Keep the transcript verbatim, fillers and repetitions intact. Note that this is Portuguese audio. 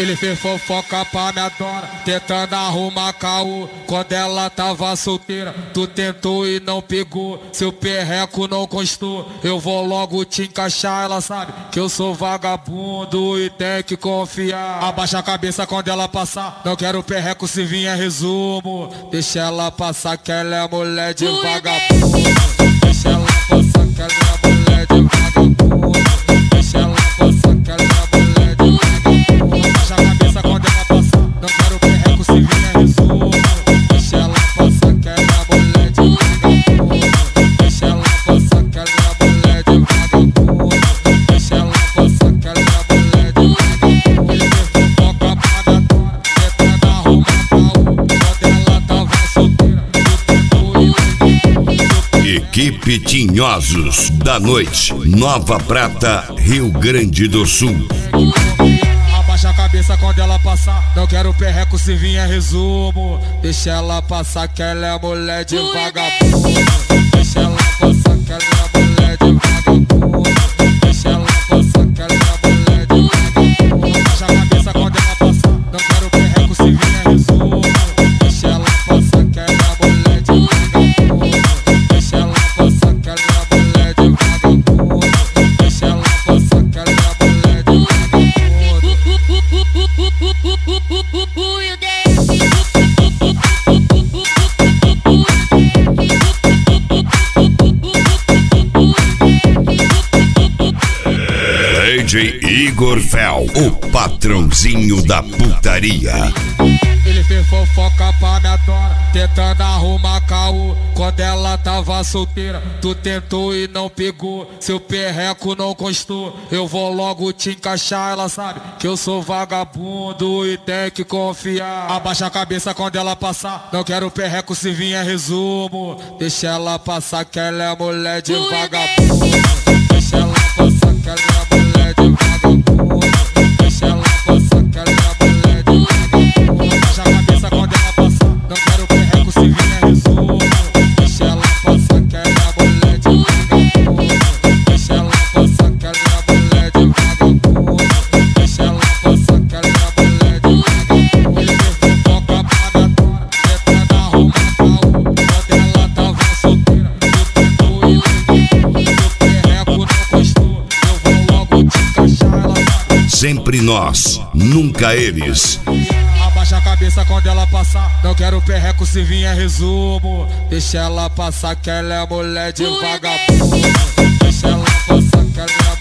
Ele fez fofoca pra minha dona, tentando arrumar caô. Quando ela tava solteira, tu tentou e não pegou. Seu perreco não constou, eu vou logo te encaixar. Ela sabe que eu sou vagabundo e tem que confiar. Abaixa a cabeça quando ela passar, não quero perreco se vinha resumo. Deixa ela passar que ela é mulher de vagabundo. Deixa ela passar que ela é mulher de vagabundo. Deixa ela passar que ela é mulher de vagabundo. Abaixa a cabeça quando ela passar, não quero perreco se vinha resumo. Deixa ela passar que ela é mulher de vagabundo. Deixa ela passar que ela é mulher de vagabundo. Deixa ela passar que ela é mulher de vagabundo. Ele fez fofoca pra minha dona, tentando arrumar caô. Quando ela tava solteira, eu tento ir. Equipe Tinhosos da Noite, Nova Prata, Rio Grande do Sul. Abaixa a cabeça quando ela passar, não quero perreco se vinha resumo. Deixa ela passar que ela é mulher de vagabundo. Deixa ela passar que ela é mulher de vagabundo. Deixa ela passar que ela é mulher de vagabundo. Abaixa a cabeça quando ela passar, não quero perreco se vinha resumo. Deixa ela passar que ela é mulher de vagabundo. Deixa ela passar que ela é mulher de vagabundo. Deixa ela passar que ela é mulher de vagabundo. D J Igor Fel, o patrãozinho da putaria. Ele fez fofoca pra minha dona, tentando arrumar caô. Quando ela tava solteira, tu tentou e não pegou. Seu perreco não constou, eu vou logo te encaixar. Ela sabe que eu sou vagabundo e tem que confiar. Abaixa a cabeça quando ela passar, não quero perreco se vinha resumo. Deixa ela passar que ela é mulher de vagabundo. Deixa ela passar que ela é mulher de vagabundo. Deixa ela passar que ela é mulher de vagabundo. Abaixa a cabeça quando ela passar, não quero perreco se vinha resumo. Deixa ela passar que ela é mulher de vagabundo. Deixa ela passar que ela é mulher de vagabundo. Deixa ela passar que ela é mulher de vagabundo. Ele fez fofoca pra minha dona, tentando arrumar caô. Quando ela tava solteira, eu tentou e não pegou. Seu perreco não gostou, eu vou logo te encaixar. Ela sabe. Sempre nós, nunca eles. Abaixa a cabeça quando ela passar, não quero perreco se vinha resumo. Deixa ela passar que ela é mulher de vagabundo. Deixa ela passar que ela é